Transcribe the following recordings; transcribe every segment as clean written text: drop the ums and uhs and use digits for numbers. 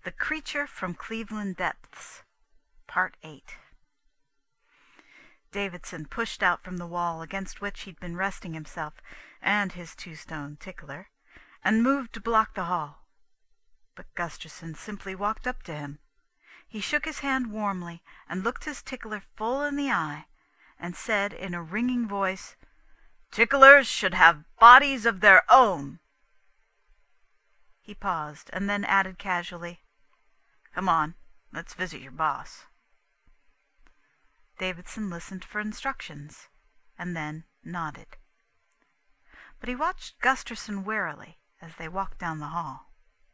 The Creature from Cleveland Depths, Part 8. Davidson pushed out from the wall against which he'd been resting himself and his two-stone tickler, and moved to block the hall. But Gusterson simply walked up to him. He shook his hand warmly and looked his tickler full in the eye, and said in a ringing voice, "Ticklers should have bodies of their own." He paused, and then added casually, "Come on, let's visit your boss." Davidson listened for instructions, and then nodded. But he watched Gusterson warily as they walked down the hall.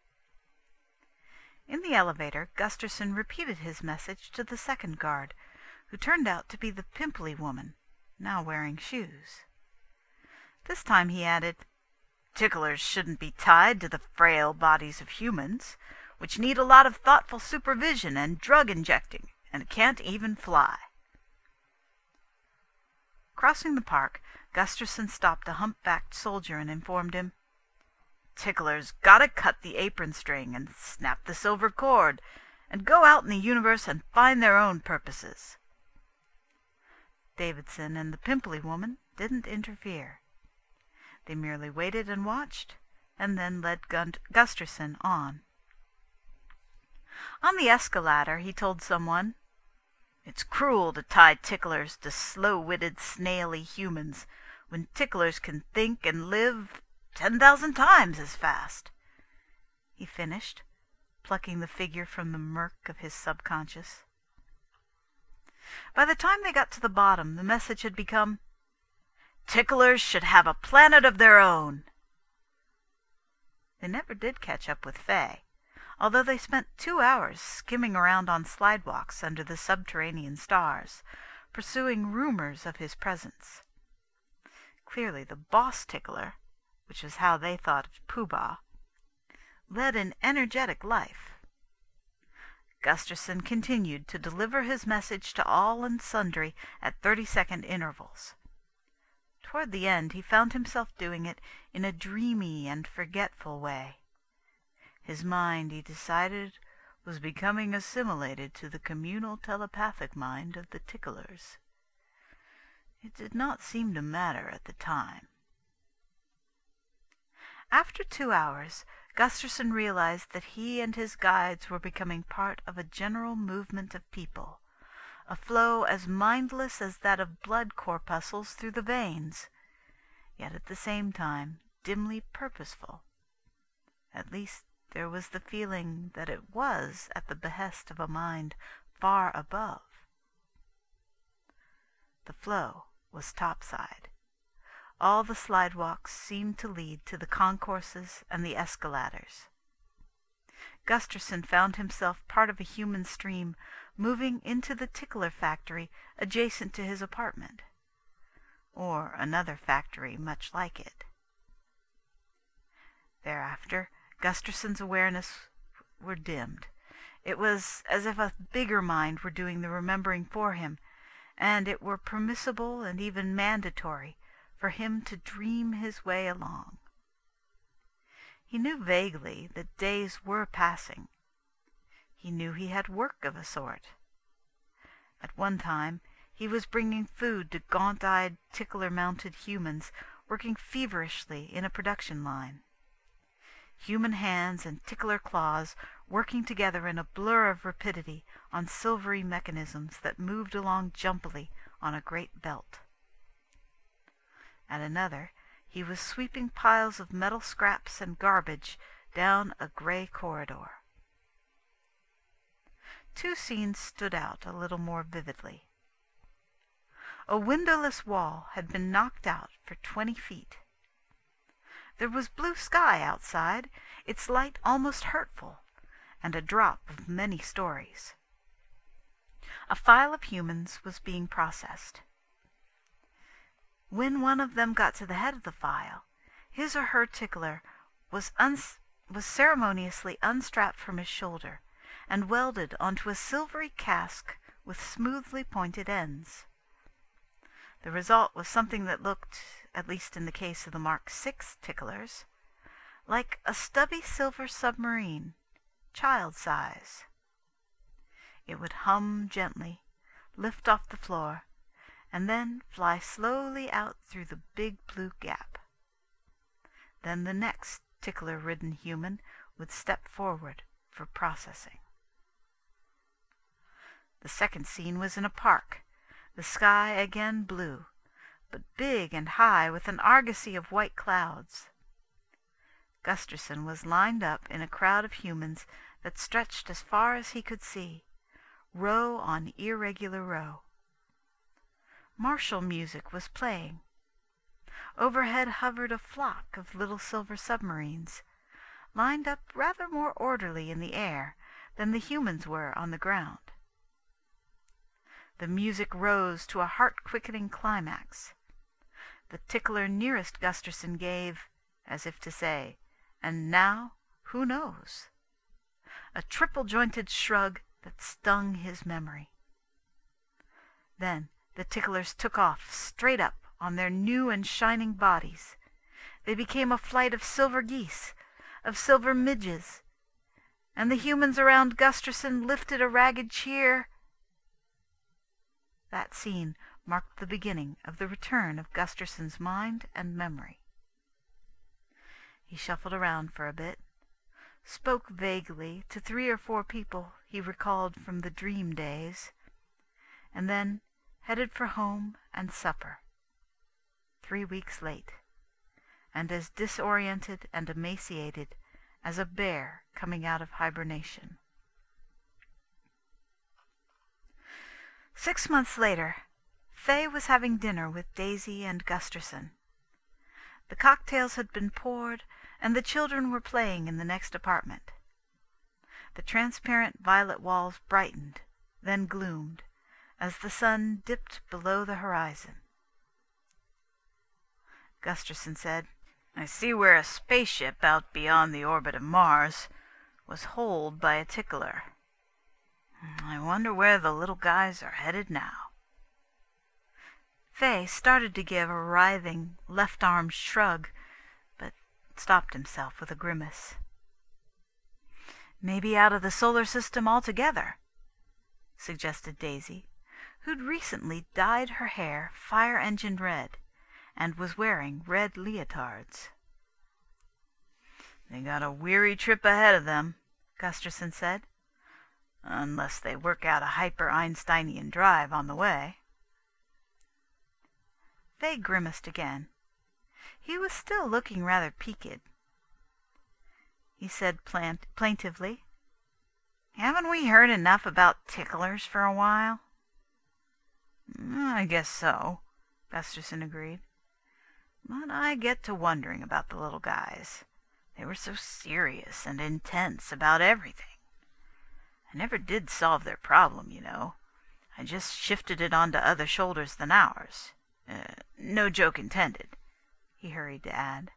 In the elevator, Gusterson repeated his message to the second guard, who turned out to be the pimply woman, now wearing shoes. This time he added, "Ticklers shouldn't be tied to the frail bodies of humans, which need a lot of thoughtful supervision and drug injecting, and can't even fly." Crossing the park, Gusterson stopped a humpbacked soldier and informed him, "Ticklers gotta cut the apron string and snap the silver cord, and go out in the universe and find their own purposes." Davidson and the pimply woman didn't interfere. They merely waited and watched, and then led Gusterson on. On the escalator he told someone, "It's cruel to tie ticklers to slow-witted, snaily humans when ticklers can think and live 10,000 times as fast," he finished, plucking the figure from the murk of his subconscious. By the time they got to the bottom, the message had become, "Ticklers should have a planet of their own." They never did catch up with Fay, although they spent 2 hours skimming around on slidewalks under the subterranean stars, pursuing rumors of his presence. Clearly the boss tickler, which was how they thought of Pooh Bah, led an energetic life. Gusterson continued to deliver his message to all and sundry at 30-second intervals. Toward the end he found himself doing it in a dreamy and forgetful way. His mind, he decided, was becoming assimilated to the communal telepathic mind of the ticklers. It did not seem to matter at the time. After 2 hours, Gusterson realized that he and his guides were becoming part of a general movement of people, a flow as mindless as that of blood corpuscles through the veins, yet at the same time dimly purposeful. At least there was the feeling that it was at the behest of a mind far above. The flow was topside. All the slidewalks seemed to lead to the concourses and the escalators. Gusterson found himself part of a human stream moving into the tickler factory adjacent to his apartment, or another factory much like it. Thereafter, Gusterson's awareness were dimmed. It was as if a bigger mind were doing the remembering for him, and it were permissible and even mandatory for him to dream his way along. He knew vaguely that days were passing. He knew he had work of a sort. At one time he was bringing food to gaunt-eyed, tickler-mounted humans working feverishly in a production line. Human hands and tickler claws working together in a blur of rapidity on silvery mechanisms that moved along jumpily on a great belt. At another, he was sweeping piles of metal scraps and garbage down a gray corridor. 2 scenes stood out a little more vividly. A windowless wall had been knocked out for 20 feet. There was blue sky outside, its light almost hurtful, and a drop of many stories. A file of humans was being processed. When one of them got to the head of the file, his or her tickler was ceremoniously unstrapped from his shoulder and welded onto a silvery cask with smoothly pointed ends. The result was something that looked, at least in the case of the Mark 6 ticklers, like a stubby silver submarine child's size. It would hum gently, lift off the floor, and then fly slowly out through the big blue gap. Then the next tickler-ridden human would step forward for processing. The second scene was in a park, the sky again blue, but big and high with an argosy of white clouds. Gusterson was lined up in a crowd of humans that stretched as far as he could see, row on irregular row. Martial music was playing. Overhead hovered a flock of little silver submarines, lined up rather more orderly in the air than the humans were on the ground. The music rose to a heart-quickening climax. The tickler nearest Gusterson gave, as if to say, "And now, who knows?" a triple-jointed shrug that stung his memory. Then the ticklers took off straight up on their new and shining bodies. They became a flight of silver geese, of silver midges, and the humans around Gusterson lifted a ragged cheer. That scene marked the beginning of the return of Gusterson's mind and memory. He shuffled around for a bit, spoke vaguely to 3 or 4 people he recalled from the dream days, and then headed for home and supper, 3 weeks late, and as disoriented and emaciated as a bear coming out of hibernation. 6 months later, Fay was having dinner with Daisy and Gusterson. The cocktails had been poured, and the children were playing in the next apartment. The transparent violet walls brightened, then gloomed, as the sun dipped below the horizon. Gusterson said, "I see where a spaceship out beyond the orbit of Mars was holed by a tickler. I wonder where the little guys are headed now." Fay started to give a writhing left-arm shrug, but stopped himself with a grimace. "Maybe out of the solar system altogether," suggested Daisy, who'd recently dyed her hair fire-engine red and was wearing red leotards. "They got a weary trip ahead of them," Gusterson said, "unless they work out a hyper-Einsteinian drive on the way." Fay grimaced again. He was still looking rather peaked. He said plaintively, "Haven't we heard enough about ticklers for a while?" "I guess so," Gusterson agreed. "But I get to wondering about the little guys. They were so serious and intense about everything. I never did solve their problem, you know. I just shifted it onto other shoulders than ours. No joke intended," he hurried to add.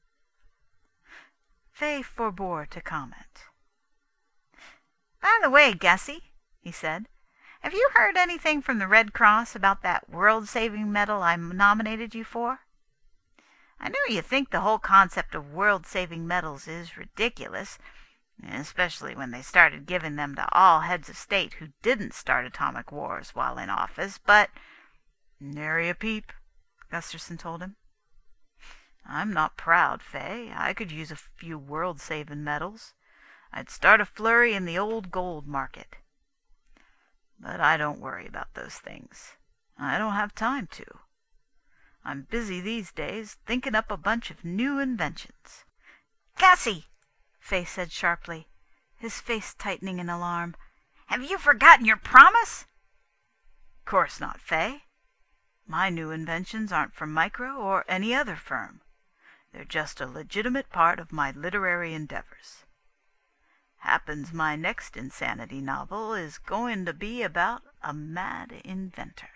Fay forbore to comment. "By the way, Gussie," he said, "have you heard anything from the Red Cross about that world-saving medal I nominated you for? I know you think the whole concept of world-saving medals is ridiculous, especially when they started giving them to all heads of state who didn't start atomic wars while in office, but—" "Nary a peep," Gusterson told him. "I'm not proud, Fay. I could use a few world-saving medals. I'd start a flurry in the old gold market. But I don't worry about those things. I don't have time to. I'm busy these days thinking up a bunch of new inventions." "Gussie," Fay said sharply, his face tightening in alarm, "have you forgotten your promise?" "Course not, Fay. My new inventions aren't from Micro or any other firm. They're just a legitimate part of my literary endeavors. Happens my next insanity novel is going to be about a mad inventor."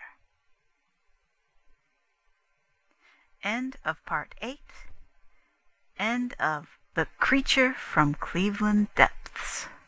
End of Part 8. End of The Creature from Cleveland Depths.